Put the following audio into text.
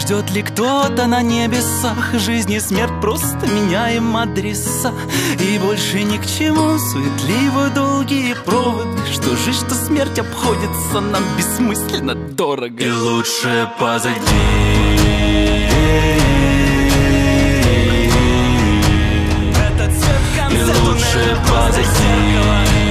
Ждет ли кто-то на небесах? Жизнь и смерть, просто меняем адреса. И больше ни к чему суетливо долгие проводы. Что жизнь, что смерть обходится нам бессмысленно дорого. И лучше позади. И лучше позади.